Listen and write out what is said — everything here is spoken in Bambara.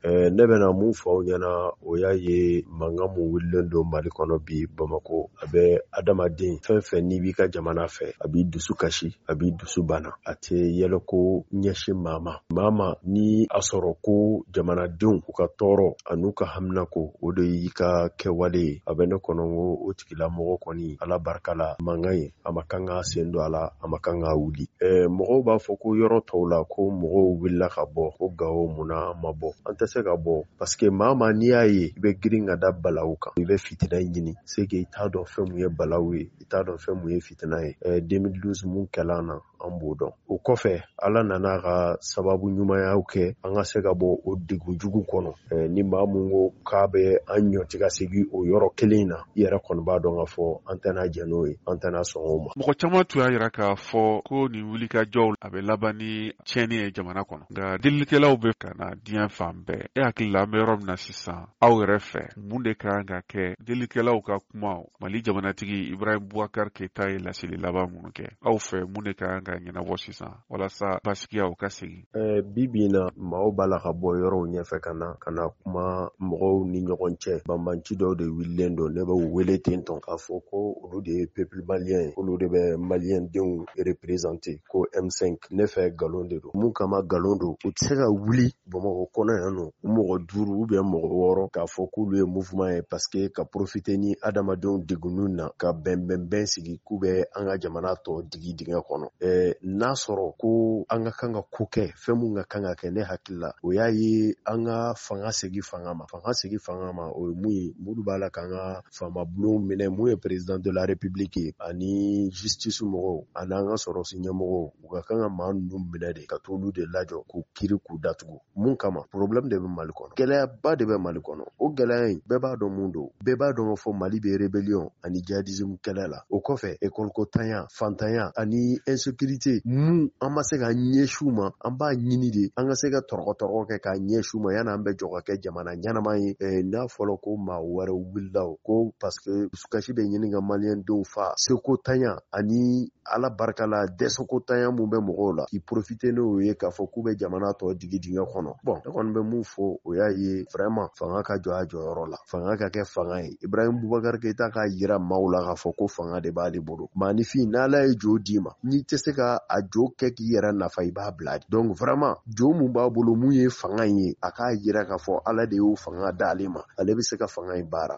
ne bɛna mun fɔ aw ɲɛna o y'a ye mankan mun wulilen don Mali kɔnɔ bi Bamako a bɛ adamaden fɛn fɛn n'i b'i ka jamana fɛ a b'i dusu kasi a b'i dusu bana a tɛ yɛlɛ ko ɲɛsin maa ma ni a sɔrɔ ko jamanadenw u ka tɔɔrɔ an'u ka hamina ko o de y'i ka kɛwale ye a bɛ ne kɔnɔ ko o tigilamɔgɔ kɔni ala barika la mankan ye a ma kan ka sen don a la a ma kan ka wuli mɔgɔw b'a fɔ ko yɔrɔ tɔw la ko mɔgɔw wulila ka bɔ ko Gawo munna an ma bɔ an tɛ se ka bɔ parce que maa n'i y'a ye i bɛ girin ka da balawu kan i bɛ fitina ɲini c'est que i t'a dɔn fɛn mun ye balawu ye i t'a dɔn fɛn mun ye fitina ye 2012 mun kɛla an na an b'o dɔn o kɔfɛ ala nana ka sababu ɲumanyaw kɛ an ka se ka bɔ o degun jugu kɔnɔ ni maa mun ko k'a bɛ an ɲɔti ka segin o yɔrɔ kelen na i yɛrɛ kɔni b'a dɔn ka fɔ an tɛna jɛn n'o ye an tɛna sɔn o ma. Mɔgɔ caman tun y'a yira k'a fɔ ko nin wulikajɔw a bɛ laban ni tiɲɛni ye jamana kɔnɔ nka delilikɛlaw bɛ ka na diɲɛ fan bɛɛ e hakili la an bɛ yɔrɔ min na sisan aw yɛrɛ fɛ mun de kan ka kɛ delilikɛlaw ka kuma Mali jamanatigi Ibrahim Boubacar Keita ye laseli laban minnu kɛ aw fɛ mun de kan ka ɲɛnabɔ sisan walasa basigiyaw ka segin. Bi na maaw b'a la ka bɔ yɔrɔw ɲɛfɛ ka na kuma mɔgɔw ni ɲɔgɔn cɛ banbanci dɔw de wililen don ne bɛ wele ten tɔn k'a fɔ ko olu de ye peuple malien ye olu de bɛ malien denw représenter ko M5 ne fɛ nkalon de don mun kama nkalon don u tɛ se ka wuli Bamakɔ kɔnɔ yan nɔ mɔgɔ 5 ou bien mɔgɔ 6 k'a fɔ k'olu ye mouvement ye parce que ka profiter ni adamadenw degunnu na ka bɛn sigi k'u bɛ an ka jamana tɔ digi dingɛ kɔnɔ n'a sɔrɔ ko an ka kan ka ko kɛ fɛn mun ka kan ka kɛ ne hakili la o y'a ye an ka fanga segin fanga ma o ye mun ye muru b'a la k'an ka faamabulon minɛ mun ye président de la république ye ani justice mɔgɔw ani an ka sɔrɔsi ɲɛmɔgɔw u ka kan ka maa ninnu minɛ de ka t'olu de lajɔ k'u kiiri k'u datugu mun kama problème de bɛ Mali kɔnɔ gɛlɛyaba de bɛ Mali kɔnɔ o gɛlɛya in bɛɛ b'a dɔn mun don bɛɛ b'a dɔn fɔ Mali bɛ rébellion ani djihadisme kɛlɛ la o kɔfɛ école ko tanya fantanya ani insécurité mun an ma se ka ɲɛsiw ma an b'a ɲini de an ka se ka tɔrɔgɔ kɛ k'a ɲɛsiw ma yan'an bɛ jɔ ka kɛ jamana ɲɛnama ye n'a fɔra ko maa wɛrɛ wulila o ko parce que dusukasi bɛ ɲini ka maliyɛn denw fa seko tanya ani ala barika la dɛsɛko tanya mun bɛ mɔgɔw la k'i profiter n'o ye k'a fɔ k'u bɛ jamana tɔ digi dingɛ kɔnɔ bon ne kɔni bɛ mun fɔ o y'a ye vraiment fanga ka jɔ a jɔyɔrɔ la fanga ka kɛ fanga ye Ibrahim Boubacar Keita k'a yira maaw la k'a fɔ ko fanga de b'ale bolo maanifin n'ala ye jo d'i ma n'i tɛ se ka a jo kɛ k'i yɛrɛ nafa i b'a bila donc vraiment jo mun b'a bolo mun ye fanga in ye a k'a yira k'a fɔ ala de y'o fanga d'ale ma ale bɛ se ka fanga in baara